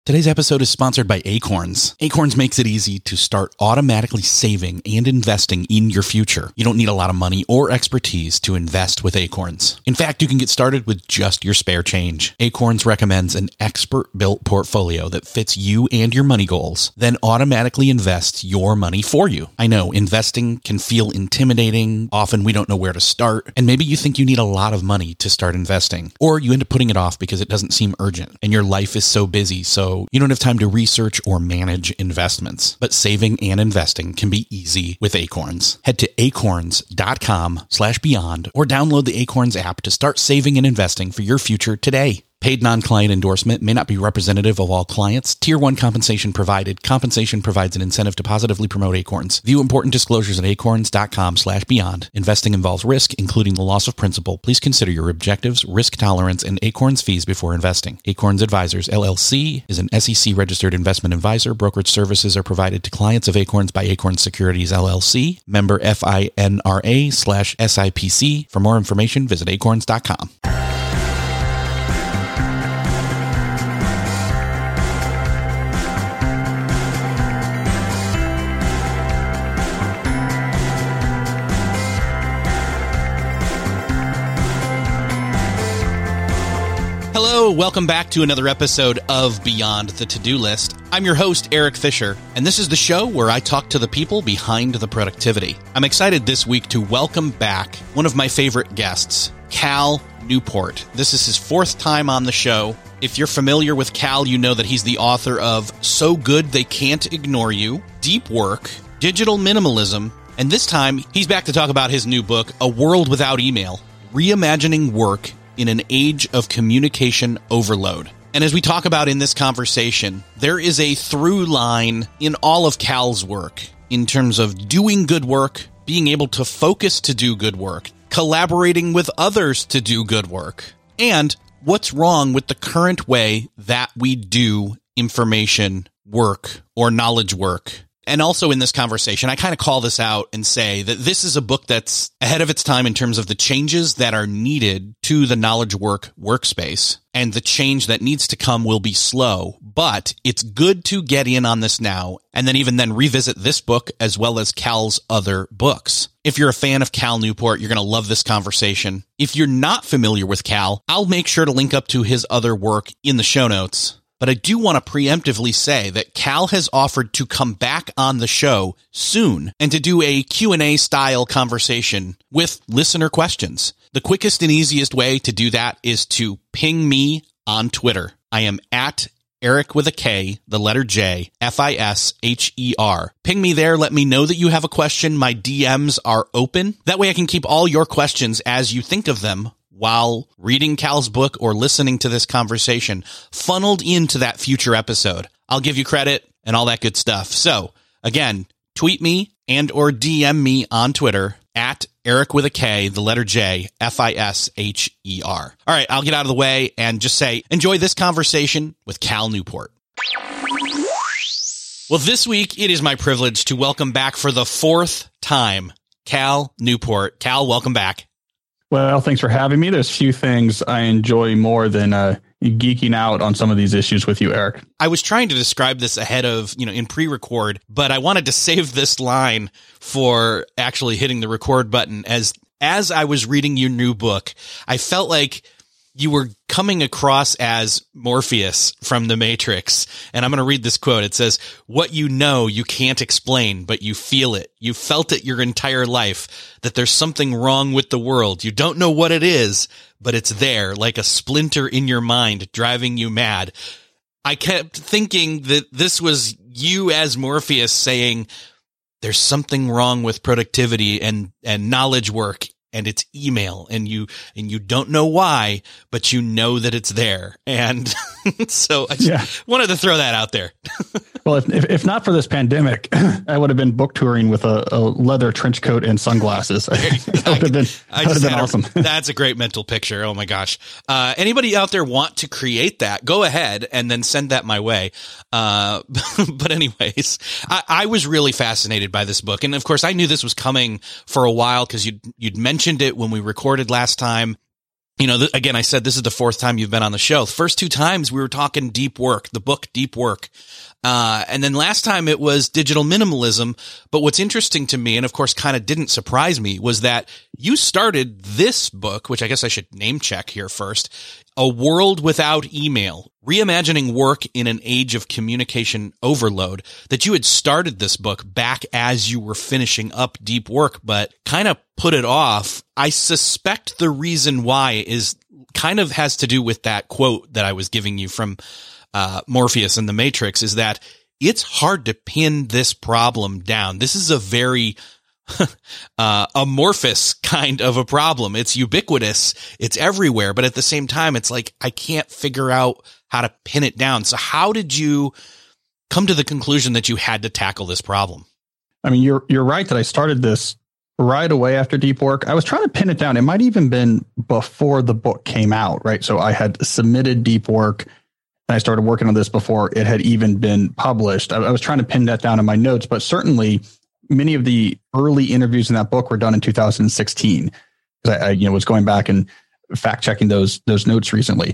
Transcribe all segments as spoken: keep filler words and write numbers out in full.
Today's episode is sponsored by Acorns. Acorns makes it easy to start automatically saving and investing in your future. You don't need a lot of money or expertise to invest with Acorns. In fact, you can get started with just your spare change. Acorns recommends an expert-built portfolio that fits you and your money goals, then automatically invests your money for you. I know, investing can feel intimidating. Often we don't know where to start, and maybe you think you need a lot of money to start investing, or you end up putting it off because it doesn't seem urgent, and your life is so busy, so you don't have time to research or manage investments. But saving and investing can be easy with Acorns. Head to acorns.com slash beyond or download the Acorns app to start saving and investing for your future today. Paid non-client endorsement may not be representative of all clients. Tier one compensation provided. Compensation provides an incentive to positively promote Acorns. View important disclosures at acorns.com slash beyond. Investing involves risk, including the loss of principal. Please consider your objectives, risk tolerance, and Acorns fees before investing. Acorns Advisors, L L C, is an S E C-registered investment advisor. Brokerage services are provided to clients of Acorns by Acorns Securities, L L C. Member FINRA slash SIPC. For more information, visit acorns dot com. Hello, welcome back to another episode of Beyond the To-Do List. I'm your host, Eric Fisher, and this is the show where I talk to the people behind the productivity. I'm excited this week to welcome back one of my favorite guests, Cal Newport. This is his fourth time on the show. If you're familiar with Cal, you know that he's the author of So Good They Can't Ignore You, Deep Work, Digital Minimalism, and this time he's back to talk about his new book, A World Without Email, Reimagining Work in an Age of Communication Overload. And as we talk about in this conversation, there is a through line in all of Cal's work in terms of doing good work, being able to focus to do good work, collaborating with others to do good work, and what's wrong with the current way that we do information work or knowledge work. And also in this conversation, I kind of call this out and say that this is a book that's ahead of its time in terms of the changes that are needed to the knowledge work workspace. And the change that needs to come will be slow, but it's good to get in on this now and then even then revisit this book as well as Cal's other books. If you're a fan of Cal Newport, you're going to love this conversation. If you're not familiar with Cal, I'll make sure to link up to his other work in the show notes. But I do want to preemptively say that Cal has offered to come back on the show soon and to do a Q and A style conversation with listener questions. The quickest and easiest way to do that is to ping me on Twitter. I am at Eric with a K, the letter J, F I S H E R. Ping me there. Let me know that you have a question. My D Ms are open. That way I can keep all your questions as you think of them while reading Cal's book or listening to this conversation funneled into that future episode. I'll give you credit and all that good stuff. So again, tweet me and or D M me on Twitter at Eric with a K, the letter J, F I S H E R. All right, I'll get out of the way and just say, enjoy this conversation with Cal Newport. Well, this week, it is my privilege to welcome back for the fourth time, Cal Newport. Cal, welcome back. Well, thanks for having me. There's few things I enjoy more than uh, geeking out on some of these issues with you, Eric. I was trying to describe this ahead of, you know, in pre-record, but I wanted to save this line for actually hitting the record button. As as I was reading your new book, I felt like you were coming across as Morpheus from The Matrix. And I'm going to read this quote. It says, "What you know, you can't explain, but you feel it. You felt it your entire life, that there's something wrong with the world. You don't know what it is, but it's there, like a splinter in your mind, driving you mad." I kept thinking that this was you as Morpheus saying, there's something wrong with productivity and, and knowledge work. And it's email, and you and you don't know why, but you know that it's there. And so I just yeah. wanted to throw that out there. Well, if, if if not for this pandemic, I would have been book touring with a, a leather trench coat and sunglasses. That would have been, that would have been awesome. A, that's a great mental picture. Oh my gosh. Uh, anybody out there want to create that? Go ahead and then send that my way. Uh, but anyways, I, I was really fascinated by this book, and of course, I knew this was coming for a while because you'd you'd mentioned it when we recorded last time. you know, th- again, I said this is the fourth time you've been on the show. The first two times we were talking deep work, the book Deep Work. Uh, and then last time it was digital minimalism. But what's interesting to me, and of course kind of didn't surprise me, was that you started this book, which I guess I should name check here first, A World Without Email, Reimagining Work in an Age of Communication Overload, that you had started this book back as you were finishing up Deep Work, but kind of put it off. I suspect the reason why is kind of has to do with that quote that I was giving you from uh, Morpheus and the Matrix, is that it's hard to pin this problem down. This is a very uh, amorphous kind of a problem. It's ubiquitous. It's everywhere. But at the same time, it's like, I can't figure out how to pin it down. So how did you come to the conclusion that you had to tackle this problem? I mean, you're, you're right that I started this right away after Deep Work. I was trying to pin it down. It might even been before the book came out, right? So I had submitted Deep Work and I started working on this before it had even been published. I, I was trying to pin that down in my notes, but certainly many of the early interviews in that book were done in two thousand sixteen. Because I, I, you know, was going back and fact checking those those notes recently.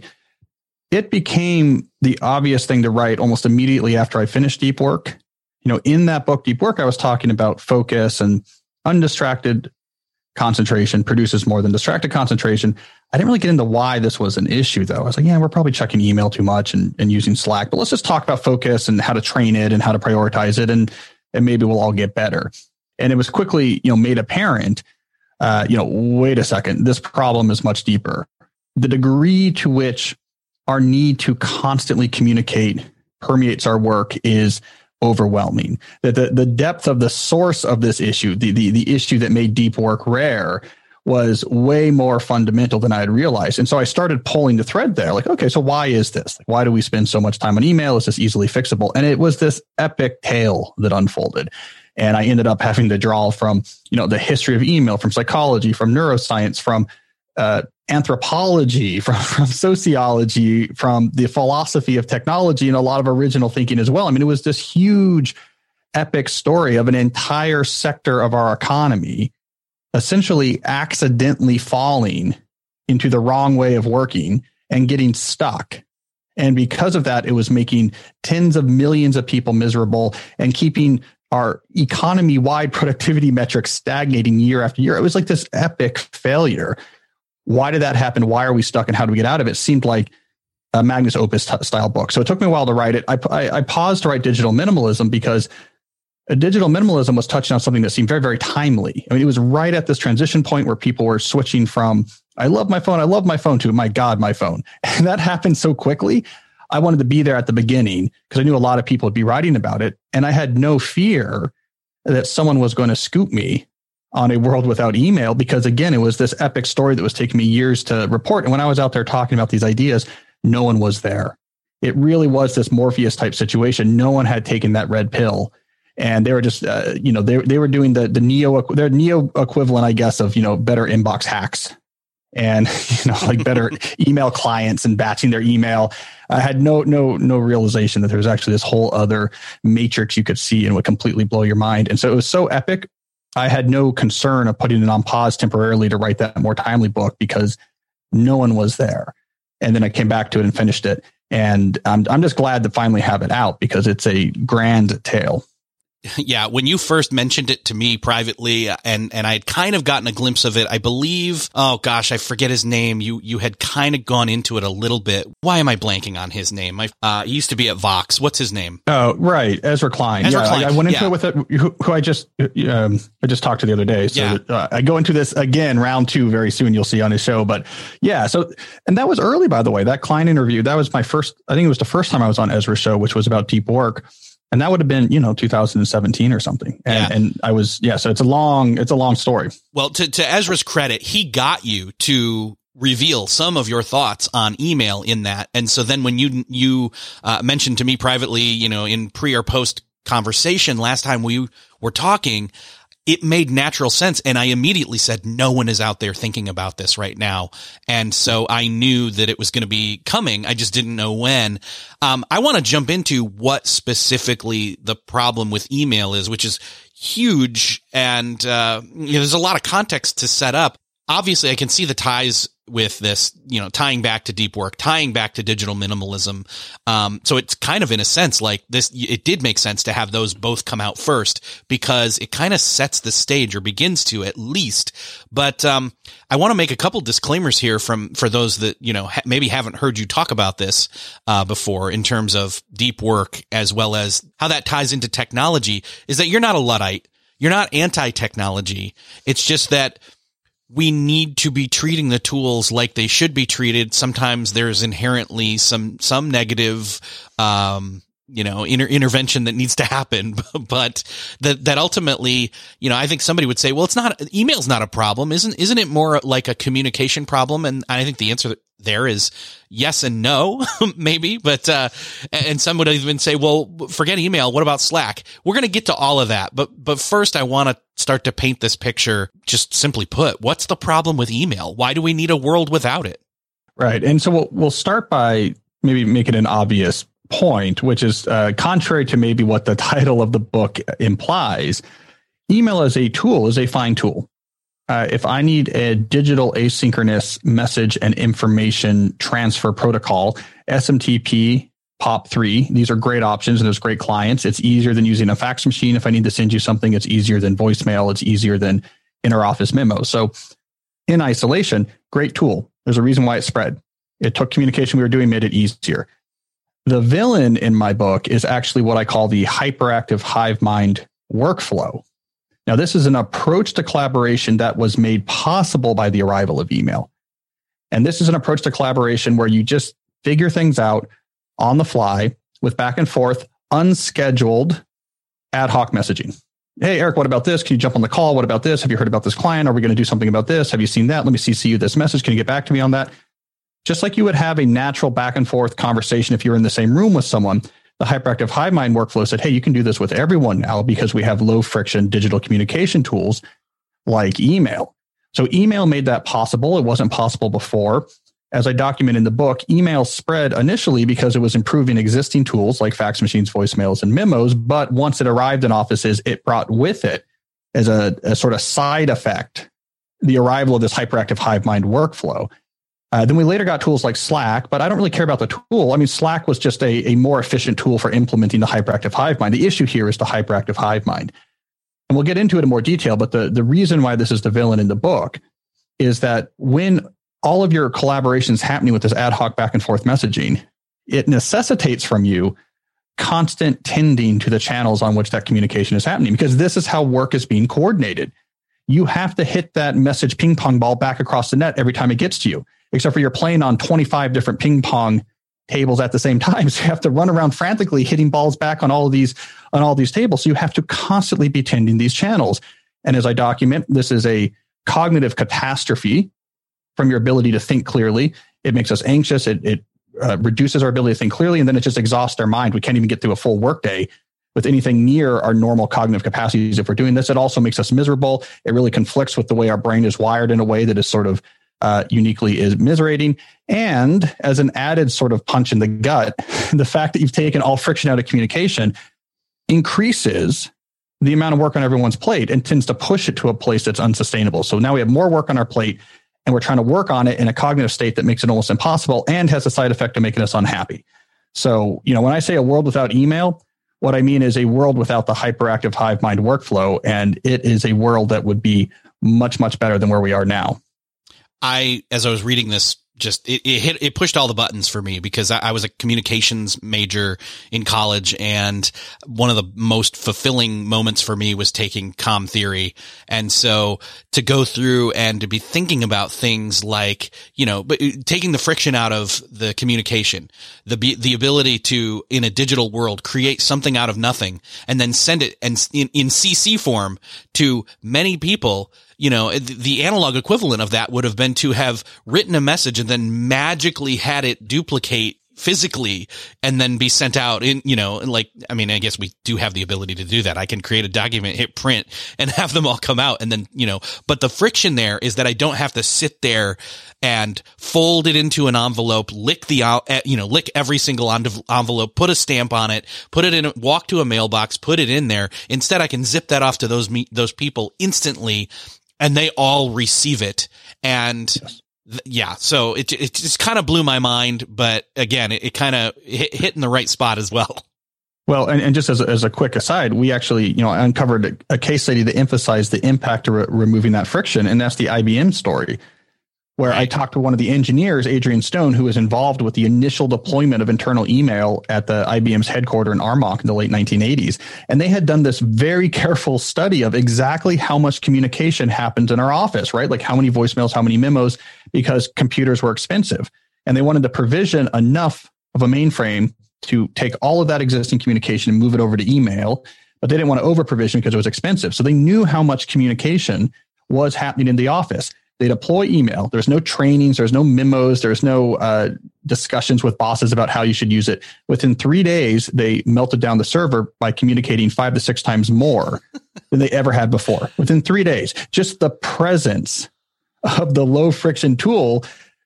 It became the obvious thing to write almost immediately after I finished Deep Work. You know, in that book, Deep Work, I was talking about focus and undistracted concentration produces more than distracted concentration. I didn't really get into why this was an issue, though. I was like, yeah, we're probably checking email too much and, and using Slack, but let's just talk about focus and how to train it and how to prioritize it. And, and maybe we'll all get better. And it was quickly, you know, made apparent, uh, you know, wait a second, this problem is much deeper. The degree to which our need to constantly communicate permeates our work is overwhelming. That the, the depth of the source of this issue, the, the, the issue that made Deep Work rare, was way more fundamental than I had realized. And so I started pulling the thread there. Like, okay, so why is this? Like, why do we spend so much time on email? Is this easily fixable? And it was this epic tale that unfolded. And I ended up having to draw from, you know, the history of email, from psychology, from neuroscience, from uh, anthropology, from, from sociology, from the philosophy of technology, and a lot of original thinking as well. I mean, it was this huge, epic story of an entire sector of our economy essentially accidentally falling into the wrong way of working and getting stuck. And because of that, it was making tens of millions of people miserable and keeping our economy-wide productivity metrics stagnating year after year. It was like this epic failure. Why did that happen? Why are we stuck? And how do we get out of it? It seemed like a Magnus Opus t- style book. So it took me a while to write it. I, I, I paused to write Digital Minimalism because a digital minimalism was touching on something that seemed very, very timely. I mean, it was right at this transition point where people were switching from, I love my phone, I love my phone, to, my God, my phone. And that happened so quickly. I wanted to be there at the beginning because I knew a lot of people would be writing about it. And I had no fear that someone was going to scoop me on a world without email, because again, it was this epic story that was taking me years to report. And when I was out there talking about these ideas, no one was there. It really was this Morpheus type situation. No one had taken that red pill. And they were just, uh, you know, they they were doing the the neo their neo equivalent, I guess, of, you know, better inbox hacks and, you know, like better email clients and batching their email. I had no no no realization that there was actually this whole other matrix you could see and would completely blow your mind. And so it was so epic. I had no concern of putting it on pause temporarily to write that more timely book because no one was there. And then I came back to it and finished it. And I'm I'm just glad to finally have it out because it's a grand tale. Yeah, when you first mentioned it to me privately, and and I had kind of gotten a glimpse of it, I believe, oh gosh, I forget his name. You you had kind of gone into it a little bit. Why am I blanking on his name? I uh, he used to be at Vox. What's his name? Oh, right, Ezra Klein. Ezra yeah, Klein. I, I went into yeah. it with it, who, who I just um, I just talked to the other day. So yeah. that, uh, I go into this again, round two, very soon. You'll see on his show. But yeah, so and that was early, by the way. That Klein interview, that was my first. I think it was the first time I was on Ezra's show, which was about deep work. And that would have been, you know, two thousand seventeen or something. And, yeah. and I was, yeah, so it's a long, it's a long story. Well, to, to Ezra's credit, he got you to reveal some of your thoughts on email in that. And so then when you, you uh, mentioned to me privately, you know, in pre or post conversation last time we were talking, it made natural sense. And I immediately said, no one is out there thinking about this right now. And so I knew that it was going to be coming. I just didn't know when. Um, I want to jump into what specifically the problem with email is, which is huge. And, uh, you know, there's a lot of context to set up. obviously I can see the ties with this, you know, tying back to deep work, tying back to digital minimalism. Um, so it's kind of in a sense like this, it did make sense to have those both come out first because it kind of sets the stage or begins to at least. But, um, I want to make a couple disclaimers here from, for those that, you know, ha- maybe haven't heard you talk about this, uh, before in terms of deep work as well as how that ties into technology is that you're not a Luddite. You're not anti-technology. It's just that we need to be treating the tools like they should be treated. Sometimes there's inherently some, some negative, um, you know, inter- intervention that needs to happen, but that, that ultimately, you know, I think somebody would say, well, it's not, email's not a problem. Isn't, isn't it more like a communication problem? And I think the answer there is yes and no, maybe, but, uh, and some would even say, well, forget email. What about Slack? We're going to get to all of that. But, but first I want to start to paint this picture. Just simply put, what's the problem with email? Why do we need a world without it? Right. And so we'll, we'll start by maybe making an obvious point, which is uh, contrary to maybe what the title of the book implies. Email as a tool is a fine tool. Uh, if I need a digital asynchronous message and information transfer protocol, S M T P, P O P three, these are great options and there's great clients. It's easier than using a fax machine. If I need to send you something, it's easier than voicemail. It's easier than inter-office memos. So in isolation, great tool. There's a reason why it spread. It took communication we were doing, made it easier. The villain in my book is actually what I call the hyperactive hive mind workflow. Now, this is an approach to collaboration that was made possible by the arrival of email. And this is an approach to collaboration where you just figure things out on the fly with back and forth, unscheduled ad hoc messaging. Hey, Eric, what about this? Can you jump on the call? What about this? Have you heard about this client? Are we going to do something about this? Have you seen that? Let me C C you this message. Can you get back to me on that? Just like you would have a natural back and forth conversation if you're in the same room with someone, the hyperactive hive mind workflow said, hey, you can do this with everyone now because we have low friction digital communication tools like email. So email made that possible. It wasn't possible before. As I document in the book, email spread initially because it was improving existing tools like fax machines, voicemails, and memos. But once it arrived in offices, it brought with it as a, a sort of side effect, the arrival of this hyperactive hive mind workflow. Uh, then we later got tools like Slack, but I don't really care about the tool. I mean, Slack was just a, a more efficient tool for implementing the hyperactive hive mind. The issue here is the hyperactive hive mind. And we'll get into it in more detail, but the, the reason why this is the villain in the book is that when all of your collaborations happening with this ad hoc back and forth messaging, it necessitates from you constant tending to the channels on which that communication is happening, because this is how work is being coordinated. You have to hit that message ping pong ball back across the net every time it gets to you. Except for you're playing on twenty-five different ping pong tables at the same time. So you have to run around frantically hitting balls back on all of these, on all these tables. So you have to constantly be tending these channels. And as I document, this is a cognitive catastrophe from your ability to think clearly. It makes us anxious. It, it uh, reduces our ability to think clearly. And then it just exhausts our mind. We can't even get through a full workday with anything near our normal cognitive capacities. If we're doing this, it also makes us miserable. It really conflicts with the way our brain is wired in a way that is sort of Uh, uniquely is miserating. And as an added sort of punch in the gut, the fact that you've taken all friction out of communication increases the amount of work on everyone's plate and tends to push it to a place that's unsustainable. So now we have more work on our plate and we're trying to work on it in a cognitive state that makes it almost impossible and has a side effect of making us unhappy. So, you know, when I say a world without email, what I mean is a world without the hyperactive hive mind workflow. And it is a world that would be much, much better than where we are now. I, as I was reading this, just it, it hit, it pushed all the buttons for me because I, I was a communications major in college. And one of the most fulfilling moments for me was taking comm theory. And so to go through and to be thinking about things like, you know, but taking the friction out of the communication, the, the ability to, in a digital world, create something out of nothing and then send it and in, in C C form to many people. You know, the analog equivalent of that would have been to have written a message and then magically had it duplicate physically and then be sent out in, you know, like, I mean, I guess we do have the ability to do that. I can create a document, hit print and have them all come out and then, you know, but the friction there is that I don't have to sit there and fold it into an envelope, lick the, you know, lick every single envelope, put a stamp on it, put it in, walk to a mailbox, put it in there. Instead, I can zip that off to those, those people instantly. and they all receive it. And Yes. th- yeah, so it, it just kind of blew my mind. But again, it, it kind of hit, hit in the right spot as well. Well, and, and just as a, as a quick aside, we actually, you know, uncovered a, a case study that emphasized the impact of re- removing that friction. And that's the I B M story, where right. I talked to one of the engineers, Adrian Stone, who was involved with the initial deployment of internal email at the I B M's headquarters in Armonk in the late nineteen eighties. And they had done this very careful study of exactly how much communication happens in our office, right? Like how many voicemails, how many memos, because computers were expensive. And they wanted to provision enough of a mainframe to take all of that existing communication and move it over to email, but they didn't want to over provision because it was expensive. So they knew how much communication was happening in the office. They deploy email. There's no trainings. There's no memos. There's no uh, discussions with bosses about how you should use it. Within three days, they melted down the server by communicating five to six times more than they ever had before. Within three days, just the presence of the low friction tool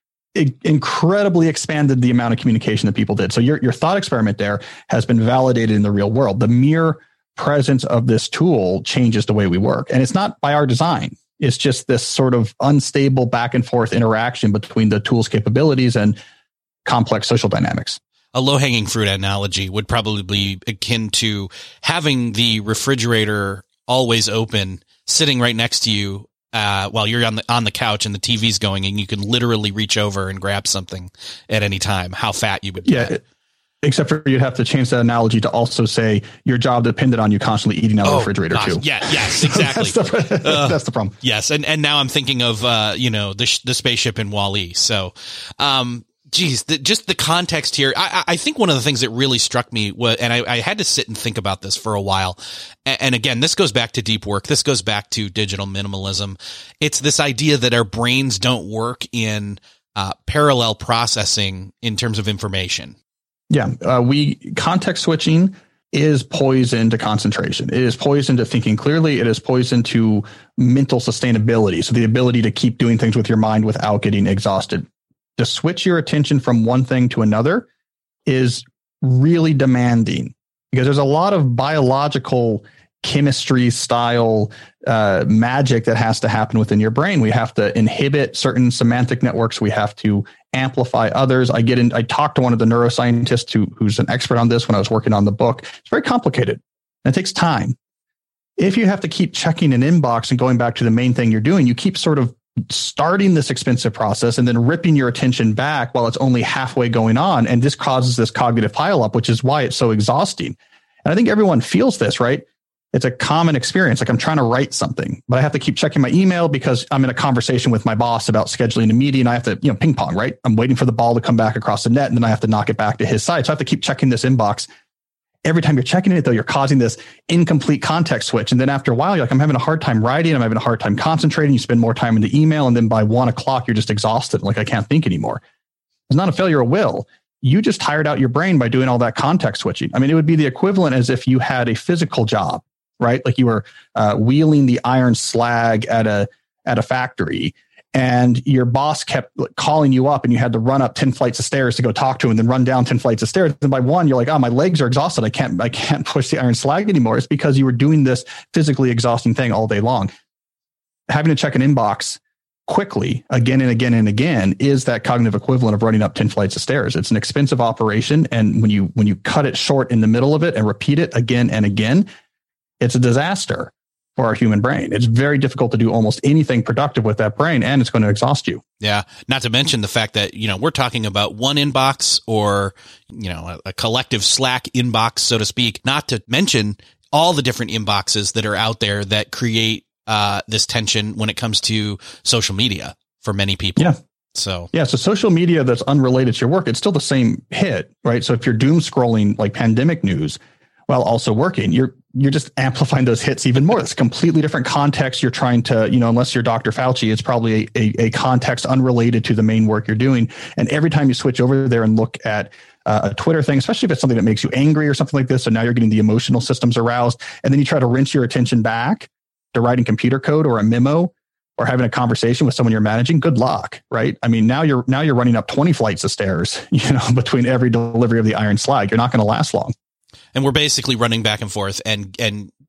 it incredibly expanded the amount of communication that people did. So your, your thought experiment there has been validated in the real world. The mere presence of this tool changes the way we work. And it's not by our design. It's just this sort of unstable back and forth interaction between the tool's capabilities and complex social dynamics. A low-hanging fruit analogy would probably be akin to having the refrigerator always open, sitting right next to you, Uh, while you're on the on the couch and the T V's going, and you can literally reach over and grab something at any time. How fat you would be. Yeah, except for you'd have to change that analogy to also say your job depended on you constantly eating out of oh, the refrigerator gosh. too. Yeah, yes, exactly. that's, the, uh, that's the problem. Yes, and and now I'm thinking of uh, you know the sh- the spaceship in Wall-E. So, um, geez, the, just the context here. I, I think one of the things that really struck me was, and I, I had to sit and think about this for a while. And, and again, this goes back to deep work. This goes back to digital minimalism. It's this idea that our brains don't work in uh, parallel processing in terms of information. Yeah, uh, we context switching is poison to concentration. It is poison to thinking clearly. It is poison to mental sustainability. So the ability to keep doing things with your mind without getting exhausted. To switch your attention from one thing to another is really demanding because there's a lot of biological chemistry style uh, magic that has to happen within your brain. We have to inhibit certain semantic networks. We have to amplify others. I get in, I talked to one of the neuroscientists who, who's an expert on this when I was working on the book. It's very complicated and it takes time. If you have to keep checking an inbox and going back to the main thing you're doing, you keep sort of starting this expensive process and then ripping your attention back while it's only halfway going on. And this causes this cognitive pileup, which is why it's so exhausting. And I think everyone feels this, right? It's a common experience. Like I'm trying to write something, but I have to keep checking my email because I'm in a conversation with my boss about scheduling a meeting. I have to, you know, ping pong, right? I'm waiting for the ball to come back across the net and then I have to knock it back to his side. So I have to keep checking this inbox. Every time you're checking it, though, you're causing this incomplete context switch. And then after a while, you're like, I'm having a hard time writing. I'm having a hard time concentrating. You spend more time in the email. And then by one o'clock, you're just exhausted. Like, I can't think anymore. It's not a failure of will. You just tired out your brain by doing all that context switching. I mean, it would be the equivalent as if you had a physical job, right? Like you were uh, wheeling the iron slag at a at a factory. And your boss kept calling you up and you had to run up ten flights of stairs to go talk to him and then run down ten flights of stairs. And by one, you're like, oh, my legs are exhausted. I can't, I can't push the iron slag anymore. It's because you were doing this physically exhausting thing all day long. Having to check an inbox quickly again and again and again is that cognitive equivalent of running up ten flights of stairs. It's an expensive operation. And when you, when you cut it short in the middle of it and repeat it again and again, it's a disaster for our human brain. It's very difficult to do almost anything productive with that brain, and it's going to exhaust you. Yeah. Not to mention the fact that, you know, we're talking about one inbox or, you know, a, a collective Slack inbox, so to speak, not to mention all the different inboxes that are out there that create uh, this tension when it comes to social media for many people. Yeah. So, yeah. So social media that's unrelated to your work, it's still the same hit, right? So if you're doom scrolling like pandemic news while also working, you're, you're just amplifying those hits even more. It's a completely different context. You're trying to, you know, unless you're Doctor Fauci, it's probably a, a, a context unrelated to the main work you're doing. And every time you switch over there and look at uh, a Twitter thing, especially if it's something that makes you angry or something like this, so now you're getting the emotional systems aroused, and then you try to wrench your attention back to writing computer code or a memo or having a conversation with someone you're managing, good luck, right? I mean, now you're now you're running up twenty flights of stairs, you know, between every delivery of the iron slag. You're not going to last long. And we're basically running back and forth and, and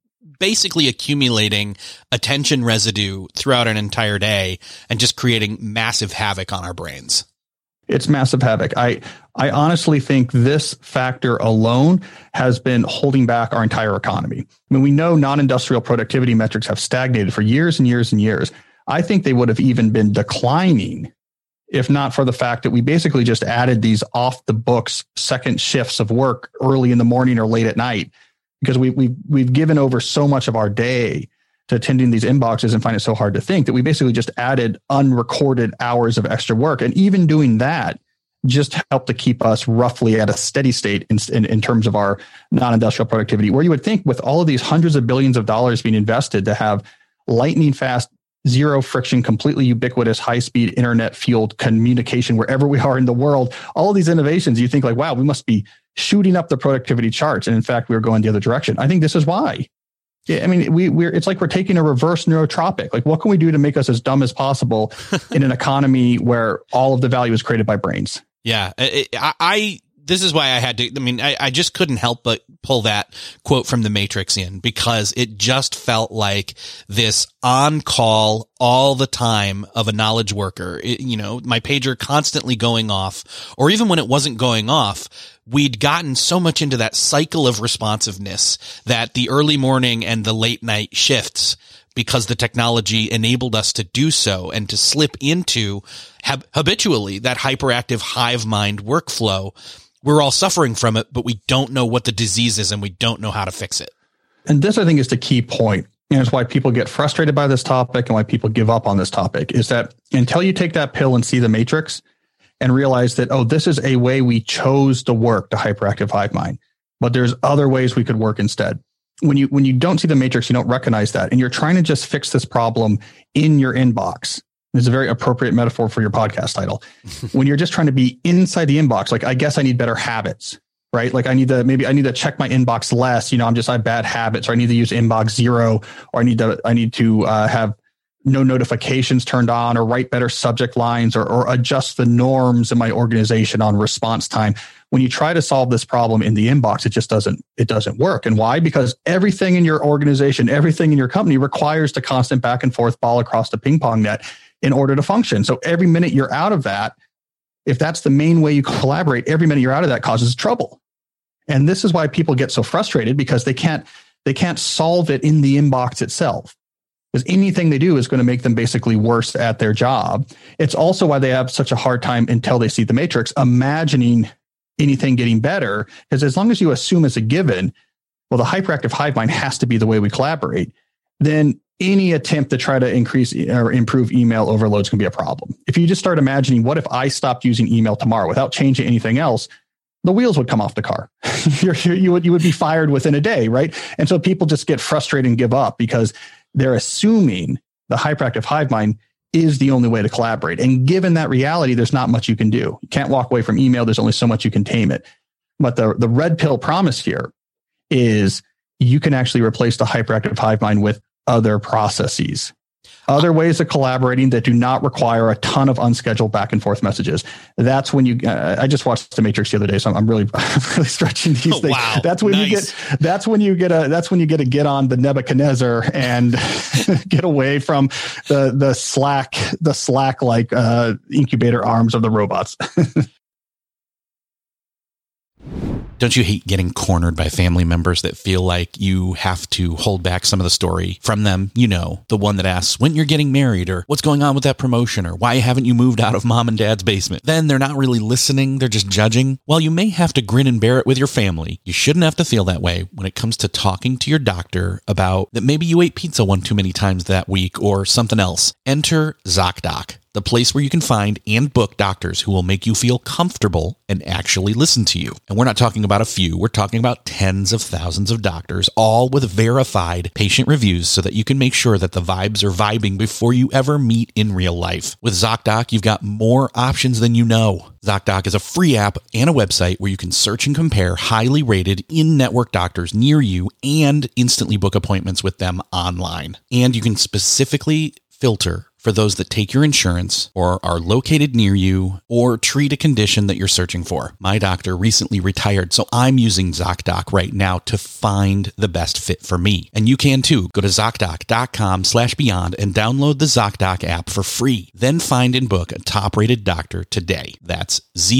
basically accumulating attention residue throughout an entire day and just creating massive havoc on our brains. It's massive havoc. I I honestly think this factor alone has been holding back our entire economy. I mean, we know non-industrial productivity metrics have stagnated for years and years and years. I think they would have even been declining if not for the fact that we basically just added these off the books second shifts of work early in the morning or late at night, because we, we've, we've given over so much of our day to attending these inboxes and find it so hard to think that we basically just added unrecorded hours of extra work. And even doing that just helped to keep us roughly at a steady state in, in, in terms of our non-industrial productivity, where you would think with all of these hundreds of billions of dollars being invested to have lightning fast, zero friction, completely ubiquitous, high-speed, internet-fueled communication wherever we are in the world, all of these innovations, you think like, wow, we must be shooting up the productivity charts. And in fact, we were going the other direction. I think this is why. Yeah, I mean, we, we're, it's like we're taking a reverse neurotropic. Like, what can we do to make us as dumb as possible in an economy where all of the value is created by brains? Yeah, I, I this is why I had to, I mean, I, I just couldn't help but pull that quote from The Matrix in, because it just felt like this on call all the time of a knowledge worker. It, you know, my pager constantly going off, or even when it wasn't going off, we'd gotten so much into that cycle of responsiveness that the early morning and the late night shifts, because the technology enabled us to do so and to slip into hab- habitually that hyperactive hive mind workflow. We're all suffering from it, but we don't know what the disease is and we don't know how to fix it. And this, I think, is the key point. And it's why people get frustrated by this topic and why people give up on this topic, is that until you take that pill and see the matrix and realize that, oh, this is a way we chose to work, the hyperactive hive mind, but there's other ways we could work instead. When you when you don't see the matrix, you don't recognize that, and you're trying to just fix this problem in your inbox. It's a very appropriate metaphor for your podcast title. When you're just trying to be inside the inbox, like, I guess I need better habits, right? Like I need to, maybe I need to check my inbox less. You know, I'm just, I have bad habits, or I need to use inbox zero, or I need to, I need to uh, have no notifications turned on, or write better subject lines, or, or adjust the norms in my organization on response time. When you try to solve this problem in the inbox, it just doesn't, it doesn't work. And why? Because everything in your organization, everything in your company requires the constant back and forth ball across the ping pong net in order to function. So every minute you're out of that, if that's the main way you collaborate, every minute you're out of that causes trouble. And this is why people get so frustrated, because they can't, they can't solve it in the inbox itself. Because anything they do is going to make them basically worse at their job. It's also why they have such a hard time, until they see the matrix, imagining anything getting better. Because as long as you assume as a given, well, the hyperactive hive mind has to be the way we collaborate, then any attempt to try to increase or improve email overload is going to be a problem. If you just start imagining, what if I stopped using email tomorrow without changing anything else, the wheels would come off the car. you're, you're, you would you would be fired within a day, right? And so people just get frustrated and give up, because they're assuming the hyperactive hive mind is the only way to collaborate. And given that reality, there's not much you can do. You can't walk away from email. There's only so much you can tame it. But the, the red pill promise here is you can actually replace the hyperactive hive mind with other processes, other ways of collaborating that do not require a ton of unscheduled back and forth messages. That's when you, uh, I just watched The Matrix the other day, so I'm, I'm really, really stretching these oh, things. Wow. That's when nice. you get, that's when you get a, that's when you get to get on the Nebuchadnezzar and get away from the, the slack, the slack, like uh, incubator arms of the robots. Don't you hate getting cornered by family members that feel like you have to hold back some of the story from them? You know, the one that asks when you're getting married, or what's going on with that promotion, or why haven't you moved out of mom and dad's basement? Then they're not really listening. They're just judging. While you may have to grin and bear it with your family, you shouldn't have to feel that way when it comes to talking to your doctor about that maybe you ate pizza one too many times that week or something else. Enter ZocDoc, the place where you can find and book doctors who will make you feel comfortable and actually listen to you. And we're not talking about a few. We're talking about tens of thousands of doctors, all with verified patient reviews, so that you can make sure that the vibes are vibing before you ever meet in real life. With ZocDoc, you've got more options than you know. ZocDoc is a free app and a website where you can search and compare highly rated in-network doctors near you and instantly book appointments with them online. And you can specifically filter for those that take your insurance or are located near you or treat a condition that you're searching for. My doctor recently retired, so I'm using ZocDoc right now to find the best fit for me. And you can too. Go to ZocDoc.com slash beyond and download the ZocDoc app for free. Then find and book a top-rated doctor today. That's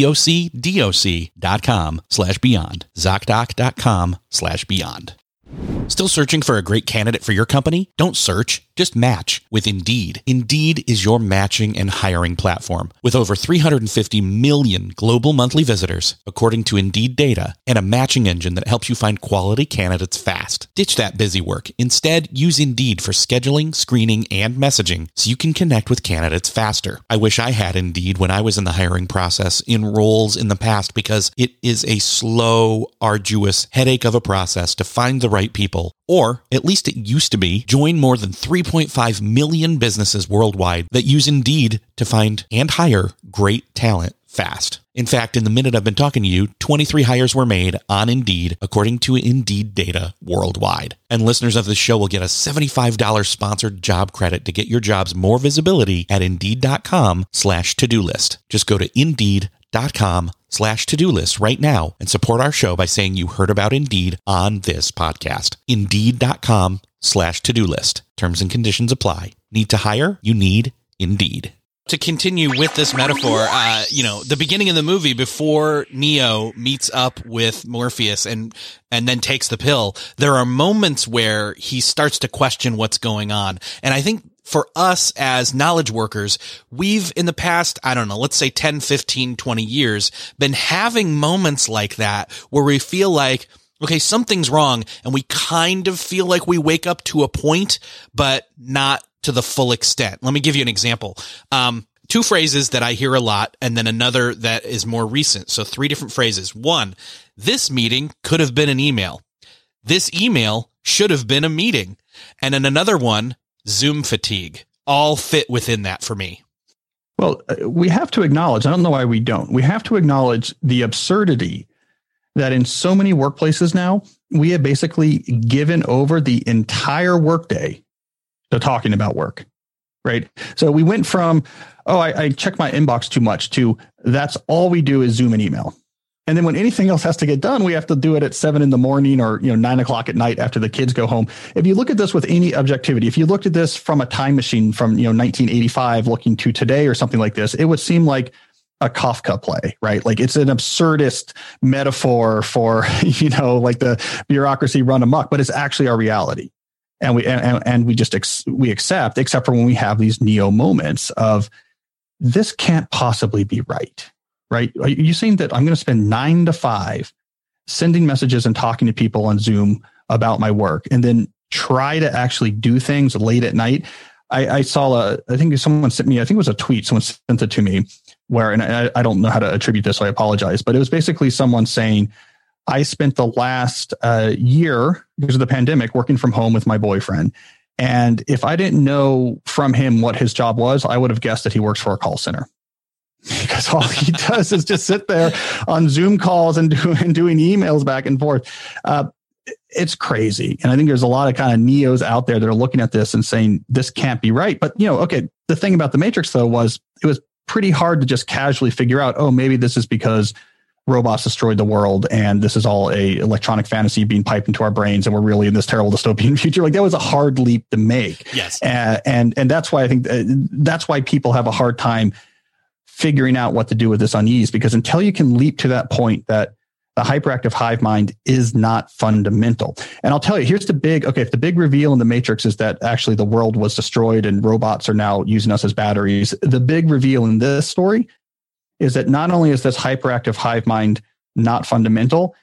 ZocDoc dot com slash beyond. ZocDoc.com slash beyond. Still searching for a great candidate for your company? Don't search, just match with Indeed. Indeed is your matching and hiring platform. With over three hundred fifty million global monthly visitors, according to Indeed data, and a matching engine that helps you find quality candidates fast. Ditch that busy work. Instead, use Indeed for scheduling, screening, and messaging so you can connect with candidates faster. I wish I had Indeed when I was in the hiring process in roles in the past, because it is a slow, arduous headache of a process to find the right people. Or, at least it used to be. Join more than three point five million businesses worldwide that use Indeed to find and hire great talent fast. In fact, in the minute I've been talking to you, twenty-three hires were made on Indeed, according to Indeed data worldwide. And listeners of the show will get a seventy-five dollars sponsored job credit to get your jobs more visibility at Indeed.com slash to-do list. Just go to Indeed.com slash to-do list right now and support our show by saying you heard about Indeed on this podcast. Indeed.com slash to-do list. Terms and conditions apply. Need to hire? You need Indeed. To continue with this metaphor, uh, you know, the beginning of the movie, before Neo meets up with Morpheus and and then takes the pill, there are moments where he starts to question what's going on. And I think for us as knowledge workers, we've in the past, I don't know, let's say ten, fifteen, twenty years, been having moments like that where we feel like, okay, something's wrong, and we kind of feel like we wake up to a point, but not to the full extent. Let me give you an example. Um, two phrases that I hear a lot, and then another that is more recent. So three different phrases. One, this meeting could have been an email. This email should have been a meeting. And then another one, Zoom fatigue. All fit within that for me. Well, we have to acknowledge, I don't know why we don't, we have to acknowledge the absurdity that in so many workplaces now, we have basically given over the entire workday to talking about work, right? So we went from, oh, I, I check my inbox too much, to that's all we do is Zoom and email. And then when anything else has to get done, we have to do it at seven in the morning or, you know, nine o'clock at night after the kids go home. If you look at this with any objectivity, if you looked at this from a time machine from, you know, nineteen eighty-five looking to today or something like this, it would seem like a Kafka play, right? Like it's an absurdist metaphor for, you know, like the bureaucracy run amok, but it's actually our reality. And we and, and we just ex, we accept, except for when we have these Neo moments of this can't possibly be right, right? Are you saying that I'm going to spend nine to five sending messages and talking to people on Zoom about my work, and then try to actually do things late at night? I, I saw a, I think someone sent me, I think it was a tweet, someone sent it to me where, and I, I don't know how to attribute this, so I apologize, but it was basically someone saying, I spent the last uh, year because of the pandemic working from home with my boyfriend. And if I didn't know from him what his job was, I would have guessed that he works for a call center. Because all he does is just sit there on Zoom calls and, do, and doing emails back and forth. Uh, it's crazy. And I think there's a lot of kind of Neos out there that are looking at this and saying, this can't be right. But, you know, okay, the thing about the Matrix, though, was it was pretty hard to just casually figure out, oh, maybe this is because robots destroyed the world and this is all a electronic fantasy being piped into our brains and we're really in this terrible dystopian future. Like that was a hard leap to make. Yes. Uh, and, and that's why I think uh, that's why people have a hard time figuring out what to do with this unease, because until you can leap to that point that the hyperactive hive mind is not fundamental. And I'll tell you, here's the big, okay, if the big reveal in the Matrix is that actually the world was destroyed and robots are now using us as batteries, the big reveal in this story is that not only is this hyperactive hive mind not fundamental,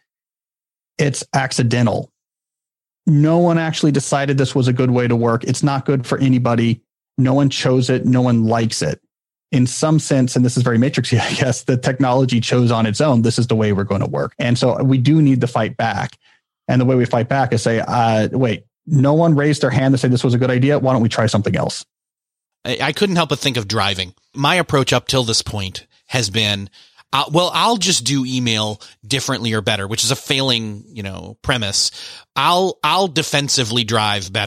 it's accidental. No one actually decided this was a good way to work. It's not good for anybody. No one chose it. No one likes it. In some sense, and this is very Matrixy, I guess, the technology chose on its own, this is the way we're going to work. And so we do need to fight back. And the way we fight back is say, uh, wait, no one raised their hand to say this was a good idea. Why don't we try something else? I couldn't help but think of driving. My approach up till this point has been, uh, well, I'll just do email differently or better, which is a failing, you know, premise. I'll, I'll defensively drive better.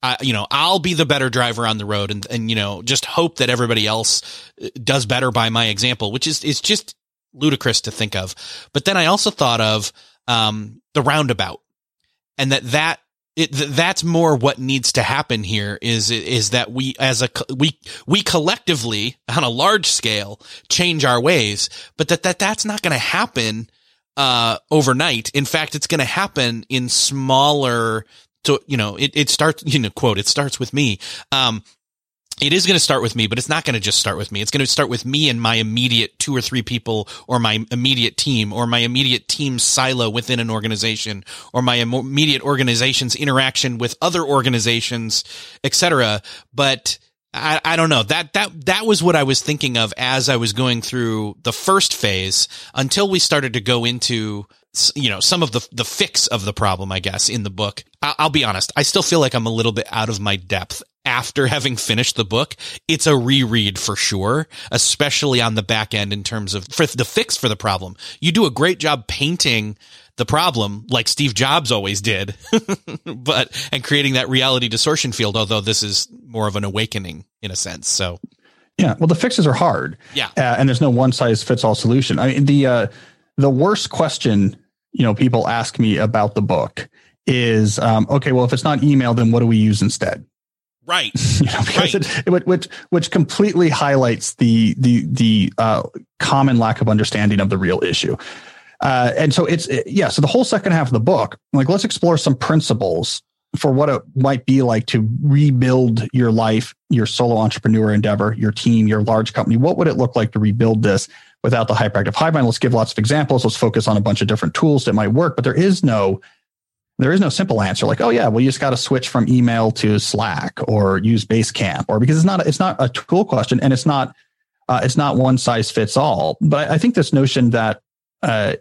I, you know, I'll be the better driver on the road and, and, you know, just hope that everybody else does better by my example, which is, is just ludicrous to think of. But then I also thought of, um, the roundabout, and that, that, It, that's more what needs to happen here is, is that we, as a, we, we collectively on a large scale change our ways, but that, that, that's not going to happen, uh, overnight. In fact, it's going to happen in smaller, to, you know, it, it starts, you know, quote, it starts with me. Um, It is going to start with me, but it's not going to just start with me. It's going to start with me and my immediate two or three people, or my immediate team, or my immediate team silo within an organization, or my immediate organization's interaction with other organizations, et cetera. But I, I don't know. That, that, that was what I was thinking of as I was going through the first phase until we started to go into, you know, some of the, the fix of the problem, I guess, in the book. I'll, I'll be honest. I still feel like I'm a little bit out of my depth after having finished the book. It's a reread for sure, especially on the back end in terms of for the fix for the problem. You do a great job painting the problem like Steve Jobs always did, but, and creating that reality distortion field, although this is more of an awakening in a sense. So, yeah, well, the fixes are hard. Yeah. Uh, and there's no one size fits all solution. I mean, the, uh, the worst question, you know, people ask me about the book is, um, okay, well, if it's not email, then what do we use instead? Right. You know, because right. It, it, which, which completely highlights the, the, the, uh, common lack of understanding of the real issue. Uh, and so it's, it, yeah. So the whole second half of the book, like, let's explore some principles for what it might be like to rebuild your life, your solo entrepreneur endeavor, your team, your large company. What would it look like to rebuild this without the hyperactive hive mind? Let's give lots of examples. Let's focus on a bunch of different tools that might work, but there is no, there is no simple answer like, oh yeah, well, you just got to switch from email to Slack or use Basecamp, or because it's not, it's not a tool question, and it's not, uh, it's not one size fits all. But I, I think this notion that uh,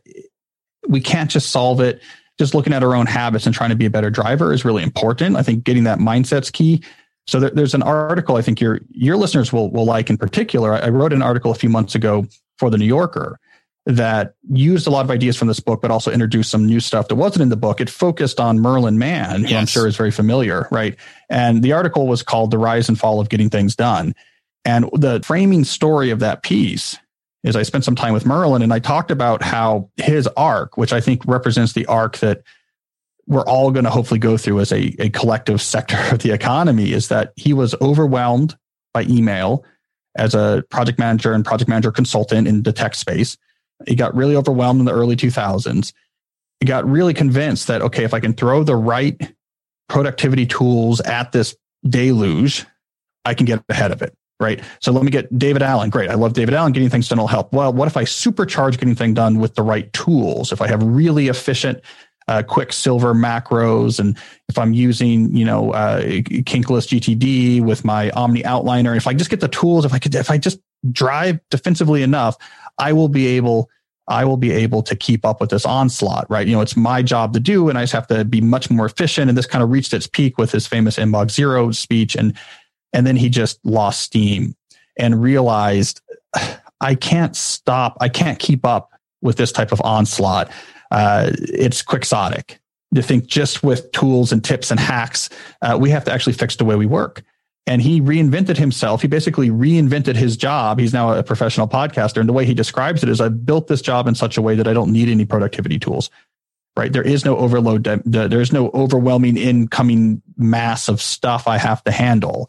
we can't just solve it just looking at our own habits and trying to be a better driver is really important. I think getting that mindset's key. So there, there's an article I think your your listeners will will like in particular. I, I wrote an article a few months ago for the New Yorker that used a lot of ideas from this book, but also introduced some new stuff that wasn't in the book. It focused on Merlin Mann, who yes. I'm sure is very familiar, right? And the article was called The Rise and Fall of Getting Things Done. And the framing story of that piece is I spent some time with Merlin, and I talked about how his arc, which I think represents the arc that we're all going to hopefully go through as a, a collective sector of the economy, is that he was overwhelmed by email as a project manager and project manager consultant in the tech space. He got really overwhelmed in the early two thousands. He got really convinced that, okay, if I can throw the right productivity tools at this deluge, I can get ahead of it, right? So let me get David Allen. Great. I love David Allen. Getting things done will help. Well, what if I supercharge getting things done with the right tools? If I have really efficient, uh, Quicksilver macros, and if I'm using, you know, uh, Kinkless G T D with my Omni Outliner, if I just get the tools, if I could, if I just drive defensively enough, I will be able, I will be able to keep up with this onslaught, right? You know, it's my job to do, and I just have to be much more efficient. And this kind of reached its peak with his famous Inbox Zero speech. And, and then he just lost steam and realized, I can't stop. I can't keep up with this type of onslaught. Uh, it's quixotic to think just with tools and tips and hacks. Uh, we have to actually fix the way we work. And he reinvented himself. He basically reinvented his job. He's now a professional podcaster. And the way he describes it is, I've built this job in such a way that I don't need any productivity tools, right? There is no overload. There's no overwhelming incoming mass of stuff I have to handle.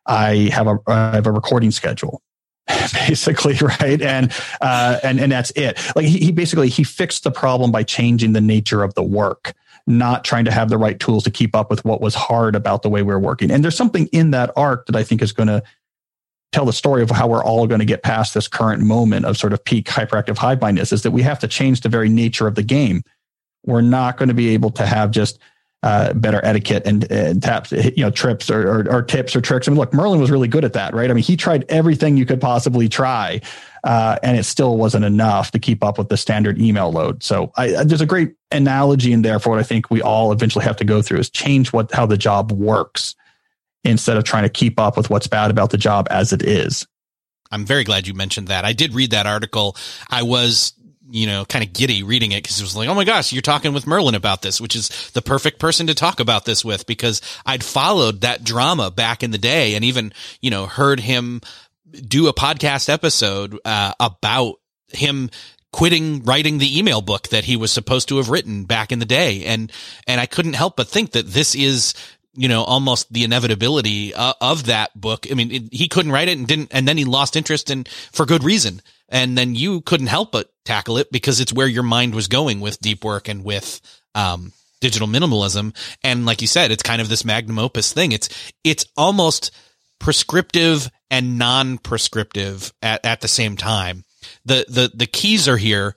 I have a, I have a recording schedule, basically, right? And, uh, and, and that's it. Like he, he basically, he fixed the problem by changing the nature of the work, not trying to have the right tools to keep up with what was hard about the way we're working. And there's something in that arc that I think is going to tell the story of how we're all going to get past this current moment of sort of peak hyperactive hive mindedness, is that we have to change the very nature of the game. We're not going to be able to have just uh, better etiquette and, and taps, you know, trips or, or, or tips or tricks. I mean, look, Merlin was really good at that, right? I mean, he tried everything you could possibly try. Uh, and it still wasn't enough to keep up with the standard email load. So I, there's a great analogy in there for what I think we all eventually have to go through, is change what how the job works instead of trying to keep up with what's bad about the job as it is. I'm very glad you mentioned that. I did read that article. I was you know, kind of giddy reading it because it was like, oh my gosh, you're talking with Merlin about this, which is the perfect person to talk about this with, because I'd followed that drama back in the day and even, you know, heard him do a podcast episode uh, about him quitting writing the email book that he was supposed to have written back in the day. And, and I couldn't help but think that this is, you know, almost the inevitability uh, of that book. I mean, it, he couldn't write it and didn't, and then he lost interest in for good reason. And then you couldn't help but tackle it because it's where your mind was going with deep work and with, um, digital minimalism. And like you said, it's kind of this magnum opus thing. It's, it's almost prescriptive and non-prescriptive at, at the same time. The, the, the keys are here,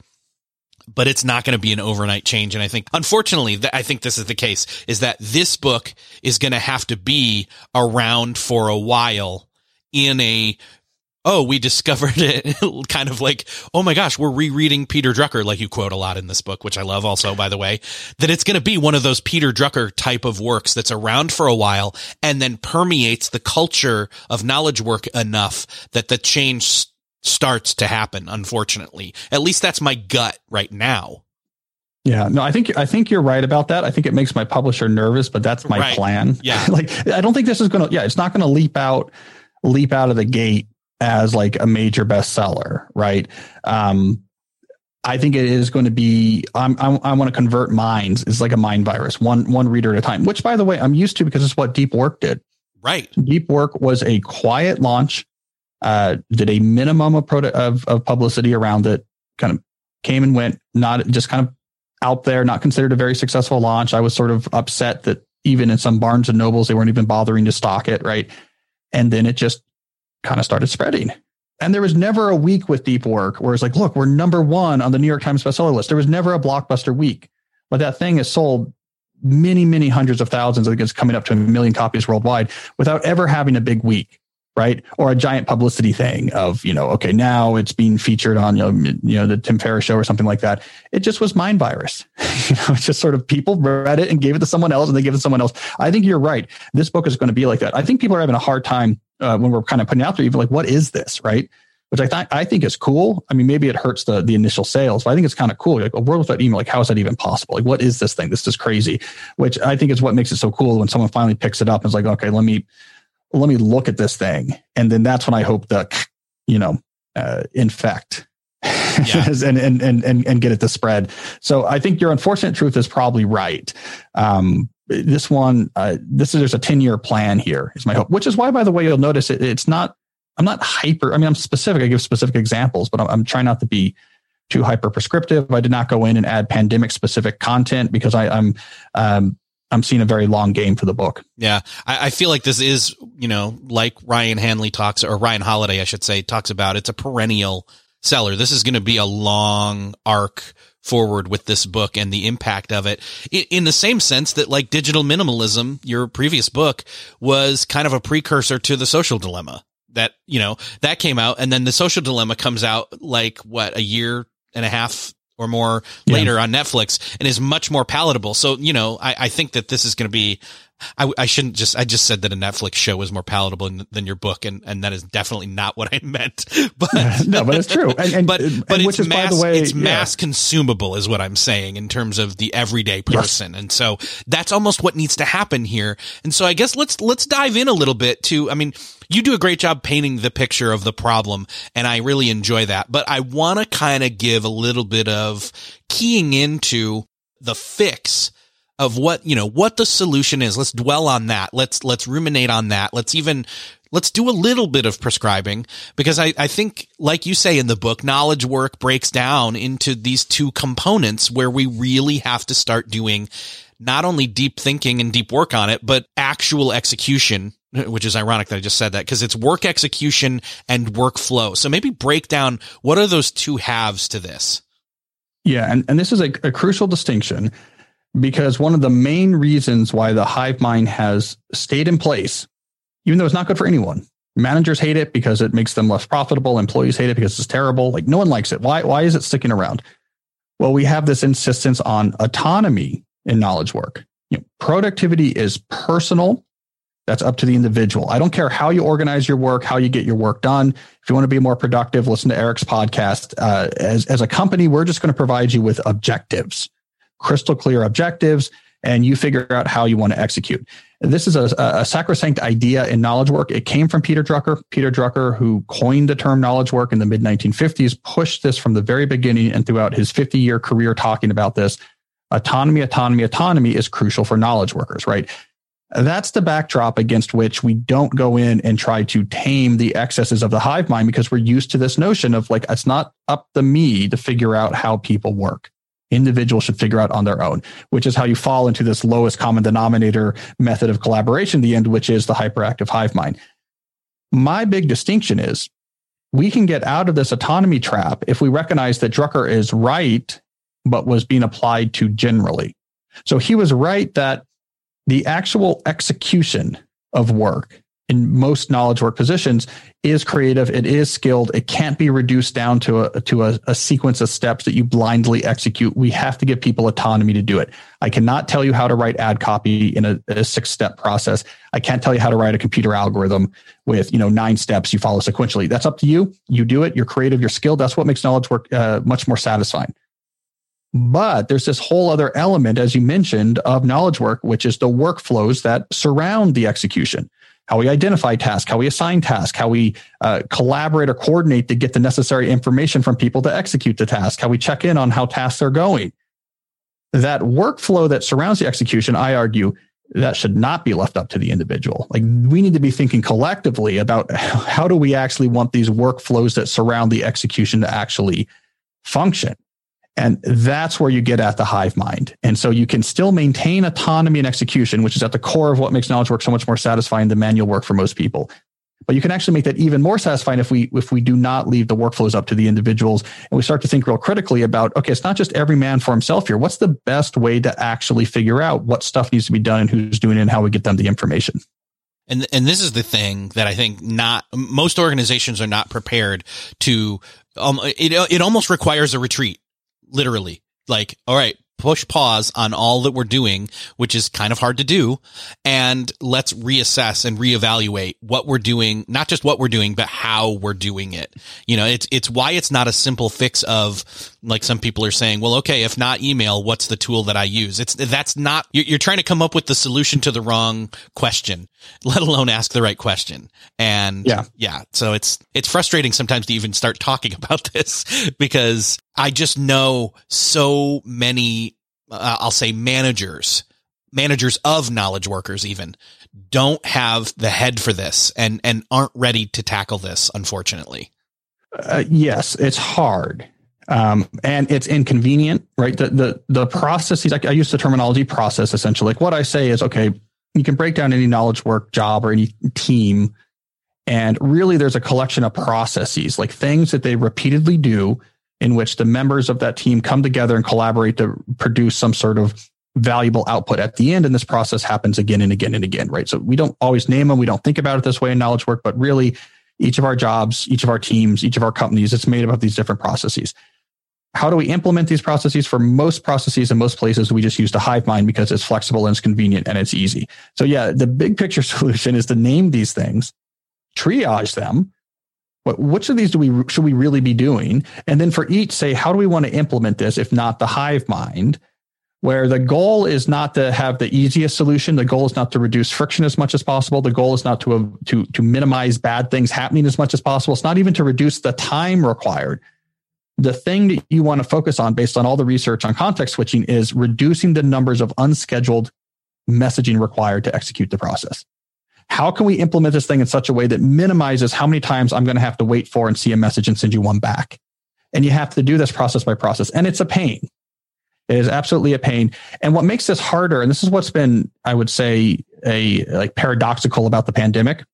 but it's not going to be an overnight change. And I think, unfortunately, th- I think this is the case, is that this book is going to have to be around for a while in a, oh, we discovered it kind of like, oh my gosh, we're rereading Peter Drucker, like you quote a lot in this book, which I love also, by the way, that it's going to be one of those Peter Drucker type of works that's around for a while and then permeates the culture of knowledge work enough that the change starts to happen, unfortunately. At least that's my gut right now. Yeah, no, I think I think you're right about that. I think it makes my publisher nervous, but that's my right. plan. Yeah. Like, I don't think this is going to, yeah, it's not going to leap out, leap out of the gate as like a major bestseller, right? Um, I think it is going to be, I'm, I'm, I want to convert minds. It's like a mind virus, one, one reader at a time, which, by the way, I'm used to because it's what Deep Work did. Right. Deep Work was a quiet launch, uh, did a minimum of, proto- of, of publicity around it, kind of came and went, not just kind of out there, not considered a very successful launch. I was sort of upset that even in some Barnes and Nobles, they weren't even bothering to stock it. Right. And then it just kind of started spreading. And there was never a week with Deep Work where it's like, look, we're number one on the New York Times bestseller list. There was never a blockbuster week, but that thing has sold many, many hundreds of thousands. I think it's coming up to a million copies worldwide without ever having a big week, right? Or a giant publicity thing of, you know, okay, now it's being featured on, you know, you know, the Tim Ferriss show or something like that. It just was mind virus. You know, it's just sort of people read it and gave it to someone else and they give it to someone else. I think you're right. This book is going to be like that. I think people are having a hard time uh, when we're kind of putting out there, even like, what is this, right? Which I th- I think is cool. I mean, maybe it hurts the the initial sales, but I think it's kind of cool. Like a world without email, like how is that even possible? Like, what is this thing? This is crazy. Which I think is what makes it so cool when someone finally picks it up and is like, okay, let me let me look at this thing, and then that's when I hope that, you know, uh, infect yeah. and, and and and and get it to spread. So I think your unfortunate truth is probably right. Um, this one, uh, this is there's a ten year plan here is my hope, which is why, by the way, you'll notice it, it's not. I'm not hyper. I mean, I'm specific. I give specific examples, but I'm, I'm trying not to be too hyper prescriptive. I did not go in and add pandemic specific content because I, I'm, um, I'm seeing a very long game for the book. Yeah. I, I feel like this is, you know, like Ryan Hanley talks, or Ryan Holiday, I should say, talks about, it's a perennial seller. This is going to be a long arc forward with this book and the impact of it, in, in the same sense that like Digital Minimalism, your previous book, was kind of a precursor to The Social Dilemma. That, you know, that came out, and then The Social Dilemma comes out like what, a year and a half or more yeah. later on Netflix, and is much more palatable. So, you know, I, I think that this is going to be, I, I shouldn't just, I just said that a Netflix show was more palatable than, than your book. And, and that is definitely not what I meant, but no, but it's true. And, and but, and, but and it's is, mass, by the way, it's yeah. mass consumable is what I'm saying in terms of the everyday person. Yes. And so that's almost what needs to happen here. And so I guess let's, let's dive in a little bit to, I mean, you do a great job painting the picture of the problem, and I really enjoy that, but I want to kind of give a little bit of keying into the fix of what, you know, what the solution is. Let's dwell on that. Let's, let's ruminate on that. Let's even, let's do a little bit of prescribing, because I, I think, like you say in the book, knowledge work breaks down into these two components where we really have to start doing not only deep thinking and deep work on it, but actual execution, which is ironic that I just said that, because it's work execution and workflow. So maybe break down, what are those two halves to this? Yeah. And, and this is a, a crucial distinction, because one of the main reasons why the hive mind has stayed in place, even though it's not good for anyone, managers hate it because it makes them less profitable. Employees hate it because it's terrible. Like, no one likes it. Why, why is it sticking around? Well, we have this insistence on autonomy in knowledge work. You know, productivity is personal. That's up to the individual. I don't care how you organize your work, how you get your work done. If you want to be more productive, listen to Eric's podcast. Uh, as, as a company, we're just going to provide you with objectives, crystal clear objectives, and you figure out how you want to execute. This is a, a sacrosanct idea in knowledge work. It came from Peter Drucker. Peter Drucker, who coined the term knowledge work in the mid nineteen fifties, pushed this from the very beginning and throughout his fifty-year career talking about this. Autonomy, autonomy, autonomy is crucial for knowledge workers, right? That's the backdrop against which we don't go in and try to tame the excesses of the hive mind, because we're used to this notion of like, it's not up to me to figure out how people work. Individuals should figure out on their own, which is how you fall into this lowest common denominator method of collaboration, the end, which is the hyperactive hive mind. My big distinction is we can get out of this autonomy trap if we recognize that Drucker is right, but was being applied to generally. So he was right that the actual execution of work in most knowledge work positions is creative. It is skilled. It can't be reduced down to a to a, a sequence of steps that you blindly execute. We have to give people autonomy to do it. I cannot tell you how to write ad copy in a, a six-step process. I can't tell you how to write a computer algorithm with, you know, nine steps you follow sequentially. That's up to you. You do it. You're creative. You're skilled. That's what makes knowledge work uh, much more satisfying. But there's this whole other element, as you mentioned, of knowledge work, which is the workflows that surround the execution. How we identify tasks, how we assign tasks, how we uh, collaborate or coordinate to get the necessary information from people to execute the task, how we check in on how tasks are going. That workflow that surrounds the execution, I argue, that should not be left up to the individual. Like, we need to be thinking collectively about how do we actually want these workflows that surround the execution to actually function. And that's where you get at the hive mind. And so you can still maintain autonomy and execution, which is at the core of what makes knowledge work so much more satisfying than manual work for most people. But you can actually make that even more satisfying if we if we do not leave the workflows up to the individuals, and we start to think real critically about, okay, it's not just every man for himself here. What's the best way to actually figure out what stuff needs to be done and who's doing it and how we get them the information? And and this is the thing that I think not most organizations are not prepared to. Um, it it almost requires a retreat. Literally, like, all right, push pause on all that we're doing, which is kind of hard to do. And let's reassess and reevaluate what we're doing, not just what we're doing, but how we're doing it. You know, it's, it's why it's not a simple fix of, like, some people are saying, well, okay, if not email, what's the tool that I use? It's, that's not, you're, you're trying to come up with the solution to the wrong question, let alone ask the right question. And yeah, yeah. So it's, it's frustrating sometimes to even start talking about this, because I just know so many, uh, I'll say managers, managers of knowledge workers even don't have the head for this and, and aren't ready to tackle this, unfortunately. Uh, yes, it's hard. Um, and it's inconvenient, right? The, the, the processes, I, I use the terminology process, essentially. Like, what I say is, okay, you can break down any knowledge work job or any team, and really there's a collection of processes, like things that they repeatedly do, in which the members of that team come together and collaborate to produce some sort of valuable output at the end. And this process happens again and again and again, right? So we don't always name them. We don't think about it this way in knowledge work, but really each of our jobs, each of our teams, each of our companies, it's made up of these different processes. How do we implement these processes? For most processes in most places, we just use the hive mind because it's flexible and it's convenient and it's easy. So yeah, the big picture solution is to name these things, triage them. What, which of these do we should we really be doing? And then for each, say, how do we want to implement this, if not the hive mind, where the goal is not to have the easiest solution. The goal is not to reduce friction as much as possible. The goal is not to, uh, to, to minimize bad things happening as much as possible. It's not even to reduce the time required. The thing that you want to focus on, based on all the research on context switching, is reducing the numbers of unscheduled messaging required to execute the process. How can we implement this thing in such a way that minimizes how many times I'm going to have to wait for and see a message and send you one back? And you have to do this process by process. And it's a pain. It is absolutely a pain. And what makes this harder, and this is what's been, I would say, a like paradoxical about the pandemic,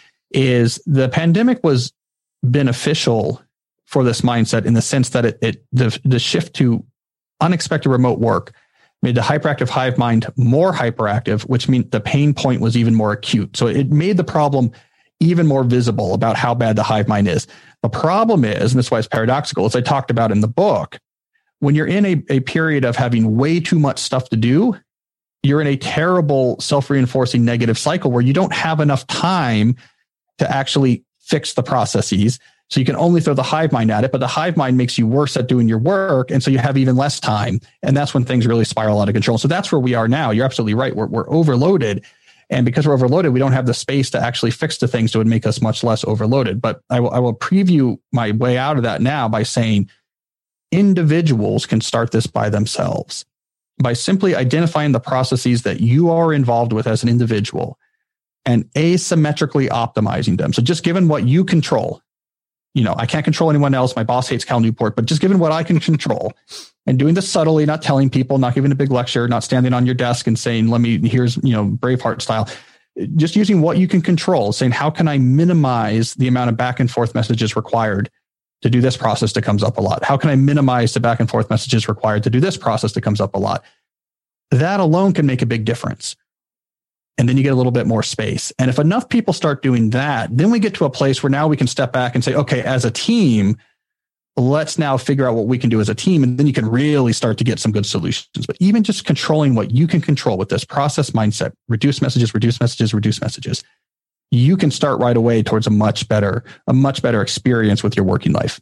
is the pandemic was beneficial for this mindset in the sense that it, it the, the shift to unexpected remote work made the hyperactive hive mind more hyperactive, which meant the pain point was even more acute. So it made the problem even more visible about how bad the hive mind is. The problem is, and that's why it's paradoxical, as I talked about in the book, when you're in a, a period of having way too much stuff to do, you're in a terrible self-reinforcing negative cycle where you don't have enough time to actually fix the processes. So you can only throw the hive mind at it, but the hive mind makes you worse at doing your work. And so you have even less time. And that's when things really spiral out of control. So that's where we are now. You're absolutely right. We're, we're overloaded. And because we're overloaded, we don't have the space to actually fix the things that would make us much less overloaded. But I will, I will preview my way out of that now by saying individuals can start this by themselves by simply identifying the processes that you are involved with as an individual and asymmetrically optimizing them. So just given what you control, you know, I can't control anyone else. My boss hates Cal Newport, but just given what I can control and doing this subtly, not telling people, not giving a big lecture, not standing on your desk and saying, let me, here's, you know, Braveheart style, just using what you can control, saying, how can I minimize the amount of back and forth messages required to do this process that comes up a lot? How can I minimize the back and forth messages required to do this process that comes up a lot? That alone can make a big difference. And then you get a little bit more space. And if enough people start doing that, then we get to a place where now we can step back and say, okay, as a team, let's now figure out what we can do as a team. And then you can really start to get some good solutions. But even just controlling what you can control with this process mindset, reduce messages, reduce messages, reduce messages, you can start right away towards a much better, a much better experience with your working life.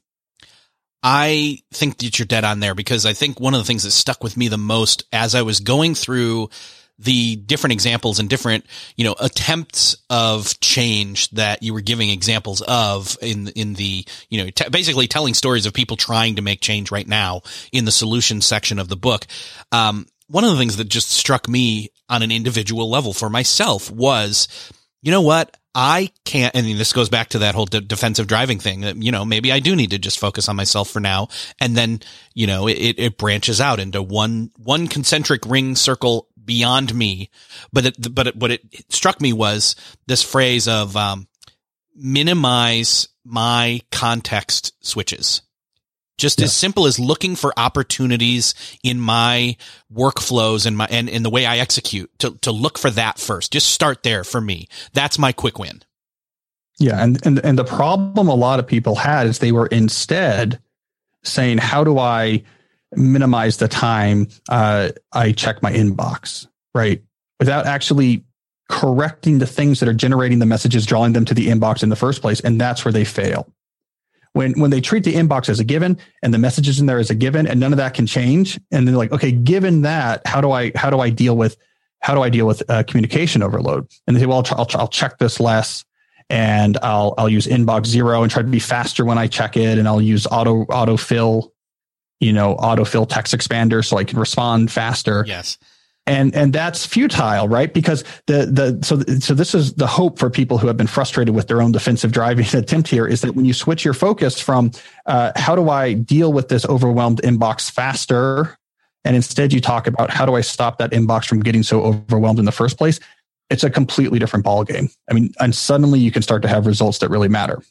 I think that you're dead on there, because I think one of the things that stuck with me the most as I was going through the different examples and different, you know, attempts of change that you were giving examples of in, in the, you know, t- basically telling stories of people trying to make change right now in the solution section of the book. Um, one of the things that just struck me on an individual level for myself was, you know what? I can't, and this goes back to that whole de- defensive driving thing that, you know, maybe I do need to just focus on myself for now. And then, you know, it, it branches out into one, one concentric ring circle beyond me. But it, but it, what it struck me was this phrase of, um, minimize my context switches. Just yeah. as simple as looking for opportunities in my workflows and my, and in the way I execute to, to look for that first. Just start there for me. That's my quick win. Yeah. And, and, and the problem a lot of people had is they were instead saying, how do I minimize the time uh, I check my inbox, right? Without actually correcting the things that are generating the messages, drawing them to the inbox in the first place. And that's where they fail. When when they treat the inbox as a given and the messages in there as a given and none of that can change. And then like, okay, given that, how do I, how do I deal with, how do I deal with uh, communication overload? And they say, well, I'll, I'll, I'll check this less and I'll, I'll use inbox zero and try to be faster when I check it. And I'll use auto, autofill, you know, autofill text expander so I can respond faster. Yes. And, and that's futile, right? Because the, the, so, so this is the hope for people who have been frustrated with their own defensive driving attempt here is that when you switch your focus from, uh, how do I deal with this overwhelmed inbox faster? And instead you talk about how do I stop that inbox from getting so overwhelmed in the first place? It's a completely different ballgame. I mean, and suddenly you can start to have results that really matter.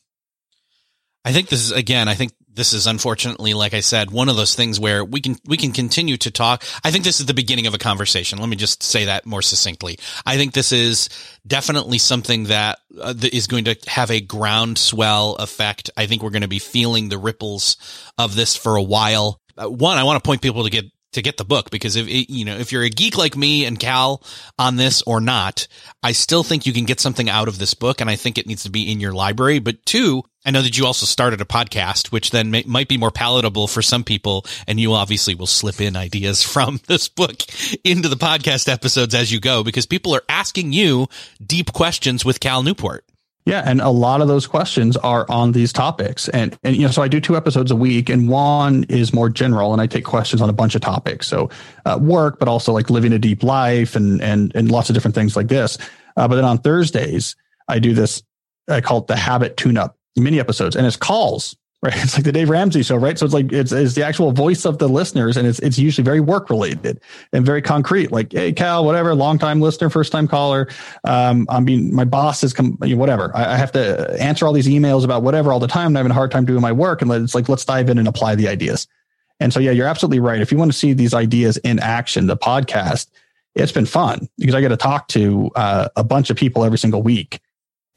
I think this is, again, I think this is unfortunately, like I said, one of those things where we can, we can continue to talk. I think this is the beginning of a conversation. Let me just say that more succinctly. I think this is definitely something that, uh, that is going to have a groundswell effect. I think we're going to be feeling the ripples of this for a while. Uh, one, I want to point people to get, to get the book, because if it, you know, if you're a geek like me and Cal on this or not, I still think you can get something out of this book. And I think it needs to be in your library. But two, I know that you also started a podcast, which then may, might be more palatable for some people. And you obviously will slip in ideas from this book into the podcast episodes as you go, because people are asking you deep questions with Cal Newport. Yeah. And a lot of those questions are on these topics. And, and, you know, so I do two episodes a week and one is more general and I take questions on a bunch of topics. So uh, work, but also like living a deep life and, and, and lots of different things like this. Uh, but then on Thursdays, I do this, I call it the habit tune-up mini episodes, and it's calls, right? It's like the Dave Ramsey show, right? So it's like, it's, it's the actual voice of the listeners, and it's, it's usually very work related and very concrete. Like, hey, Cal, whatever, long-time listener, first-time caller. Um, I mean, my boss is, com- whatever. I, I have to answer all these emails about whatever all the time. And I'm having a hard time doing my work. And it's like, let's dive in and apply the ideas. And so, yeah, you're absolutely right. If you want to see these ideas in action, the podcast, it's been fun because I get to talk to uh, a bunch of people every single week.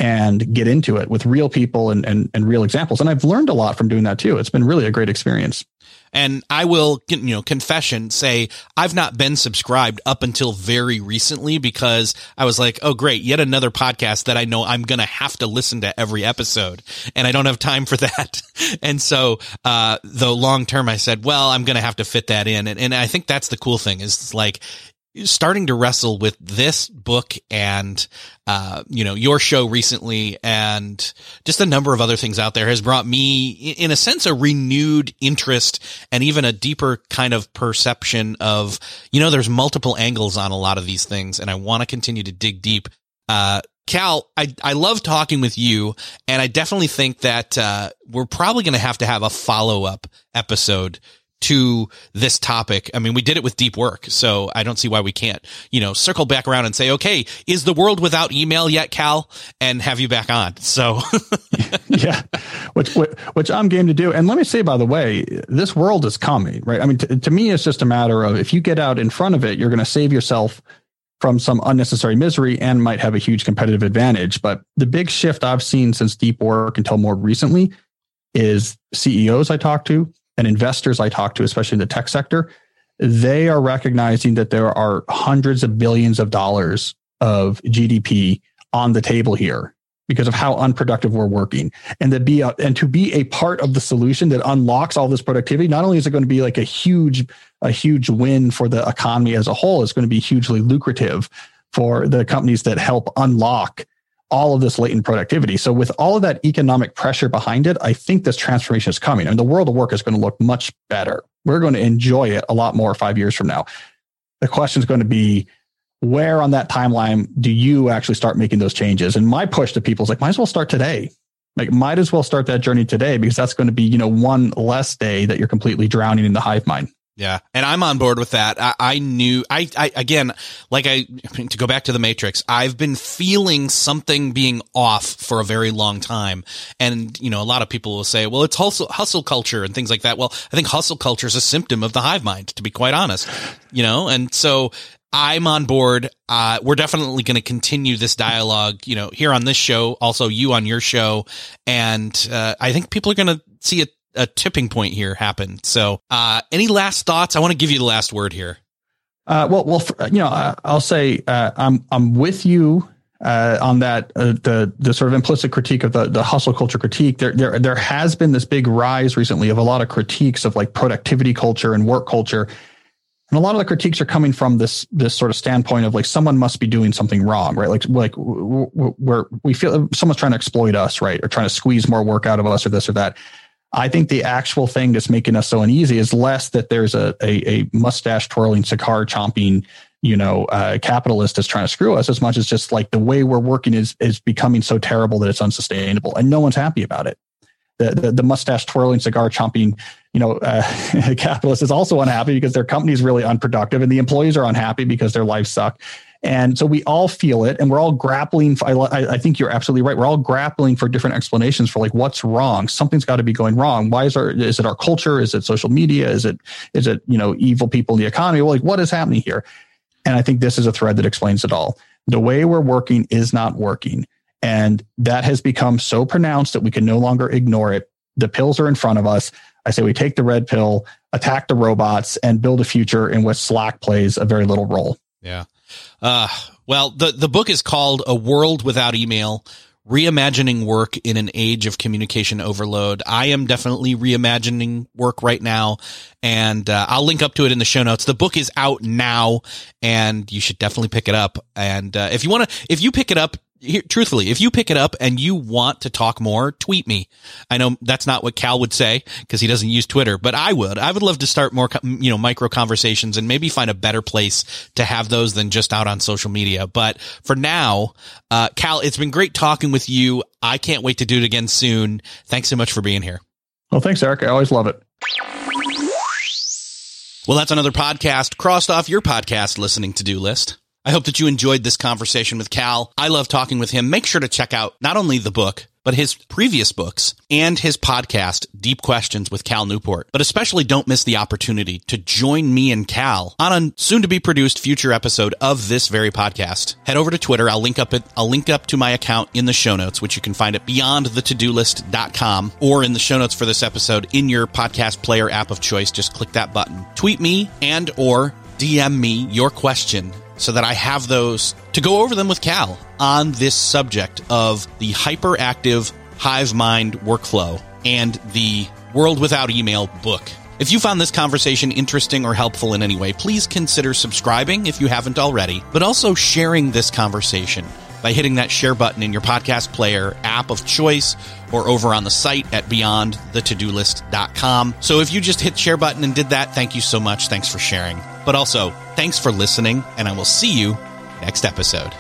and get into it with real people and, and, and real examples. And I've learned a lot from doing that too. It's been really a great experience. And I will, you know, confession, say I've not been subscribed up until very recently because I was like, oh, great, yet another podcast that I know I'm going to have to listen to every episode. And I don't have time for that. And so, uh, though long term, I said, well, I'm going to have to fit that in. And, and I think that's the cool thing is like, starting to wrestle with this book and, uh, you know, your show recently and just a number of other things out there has brought me, in a sense, a renewed interest and even a deeper kind of perception of, you know, there's multiple angles on a lot of these things. And I want to continue to dig deep. Uh, Cal, I, I love talking with you, and I definitely think that, uh, we're probably going to have to have a follow-up episode to this topic. I mean, we did it with deep work, so I don't see why we can't, you know, circle back around and say, okay, is the world without email yet, Cal? And have you back on. So yeah, which, which, which I'm game to do. And let me say, by the way, this world is coming, right? I mean, t- to me, it's just a matter of, if you get out in front of it, you're going to save yourself from some unnecessary misery and might have a huge competitive advantage. But the big shift I've seen since deep work until more recently is C E Os I talk to, and investors I talk to, especially in the tech sector, they are recognizing that there are hundreds of billions of dollars of G D P on the table here because of how unproductive we're working. And to be a, and to be a part of the solution that unlocks all this productivity, not only is it going to be like a huge, a huge win for the economy as a whole, it's going to be hugely lucrative for the companies that help unlock all of this latent productivity. So with all of that economic pressure behind it, I think this transformation is coming. I mean, the world of work is going to look much better. We're going to enjoy it a lot more five years from now. The question is going to be, where on that timeline do you actually start making those changes? And my push to people is like, might as well start today. Like, might as well start that journey today, because that's going to be, you know, one less day that you're completely drowning in the hive mind. Yeah. And I'm on board with that. I, I knew I, I, again, like I, to go back to the Matrix, I've been feeling something being off for a very long time. And, you know, a lot of people will say, well, it's hustle, hustle culture and things like that. Well, I think hustle culture is a symptom of the hive mind, to be quite honest, you know? And so I'm on board. Uh, we're definitely going to continue this dialogue, you know, here on this show, also you on your show. And, uh, I think people are going to see it. A tipping point here happen. So, uh, any last thoughts? I want to give you the last word here. Uh, well, well, you know, uh, I'll say, uh, I'm, I'm with you, uh, on that, uh, the, the sort of implicit critique of the, the hustle culture critique. There, there, there has been this big rise recently of a lot of critiques of like productivity culture and work culture. And a lot of the critiques are coming from this, this sort of standpoint of like, someone must be doing something wrong, right? Like, like we're, we feel someone's trying to exploit us, right? Or trying to squeeze more work out of us or this or that. I think the actual thing that's making us so uneasy is less that there's a, a, a mustache twirling, cigar chomping, you know, uh, capitalist that's trying to screw us, as much as just like the way we're working is, is becoming so terrible that it's unsustainable and no one's happy about it. The, the, the mustache twirling, cigar chomping, you know, uh, capitalist is also unhappy because their company is really unproductive, and the employees are unhappy because their lives suck. And so we all feel it, and we're all grappling. For, I, I think you're absolutely right. We're all grappling for different explanations for like, what's wrong? Something's got to be going wrong. Why is our, is it our culture? Is it social media? Is it, is it, you know, evil people in the economy? Well, like, what is happening here? And I think this is a thread that explains it all. The way we're working is not working. And that has become so pronounced that we can no longer ignore it. The pills are in front of us. I say we take the red pill, attack the robots, and build a future in which Slack plays a very little role. Yeah. Uh, well, the, the book is called A World Without Email, Reimagining Work in an Age of Communication Overload. I am definitely reimagining work right now, and uh, I'll link up to it in the show notes. The book is out now, and you should definitely pick it up. And uh, if you want to, if you pick it up, here, truthfully, if you pick it up and you want to talk more, tweet me. I know that's not what Cal would say because he doesn't use Twitter, but I would. I would love to start more, you know, micro conversations and maybe find a better place to have those than just out on social media. But for now, uh, Cal, it's been great talking with you. I can't wait to do it again soon. Thanks so much for being here. Well, thanks, Eric. I always love it. Well, that's another podcast crossed off your podcast listening to-do list. I hope that you enjoyed this conversation with Cal. I love talking with him. Make sure to check out not only the book, but his previous books and his podcast, Deep Questions with Cal Newport. But especially don't miss the opportunity to join me and Cal on a soon-to-be-produced future episode of this very podcast. Head over to Twitter. I'll link up it. I'll link up to my account in the show notes, which you can find at beyond the to do list dot com, or in the show notes for this episode in your podcast player app of choice. Just click that button. Tweet me and or D M me your question so that I have those to go over them with Cal on this subject of the hyperactive hive mind workflow and the World Without Email book. If you found this conversation interesting or helpful in any way, please consider subscribing if you haven't already, but also sharing this conversation by hitting that share button in your podcast player app of choice or over on the site at beyond the to do list dot com. So if you just hit share button and did that, thank you so much. Thanks for sharing. But also, thanks for listening, and I will see you next episode.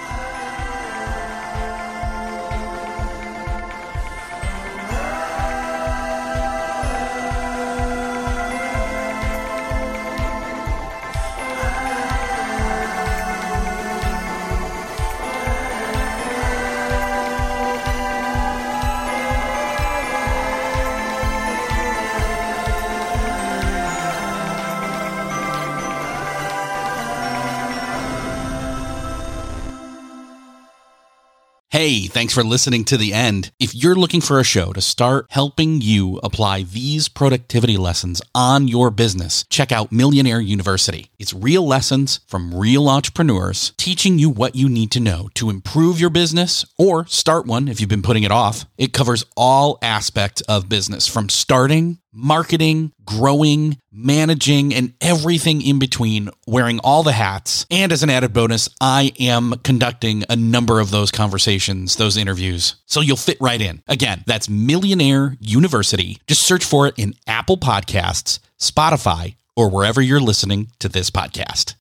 Hey, thanks for listening to the end. If you're looking for a show to start helping you apply these productivity lessons on your business, check out Millionaire University. It's real lessons from real entrepreneurs teaching you what you need to know to improve your business or start one if you've been putting it off. It covers all aspects of business, from starting, marketing, growing, managing, and everything in between, wearing all the hats. And as an added bonus, I am conducting a number of those conversations, those interviews, so you'll fit right in. Again, that's Millionaire University. Just search for it in Apple Podcasts, Spotify, or wherever you're listening to this podcast.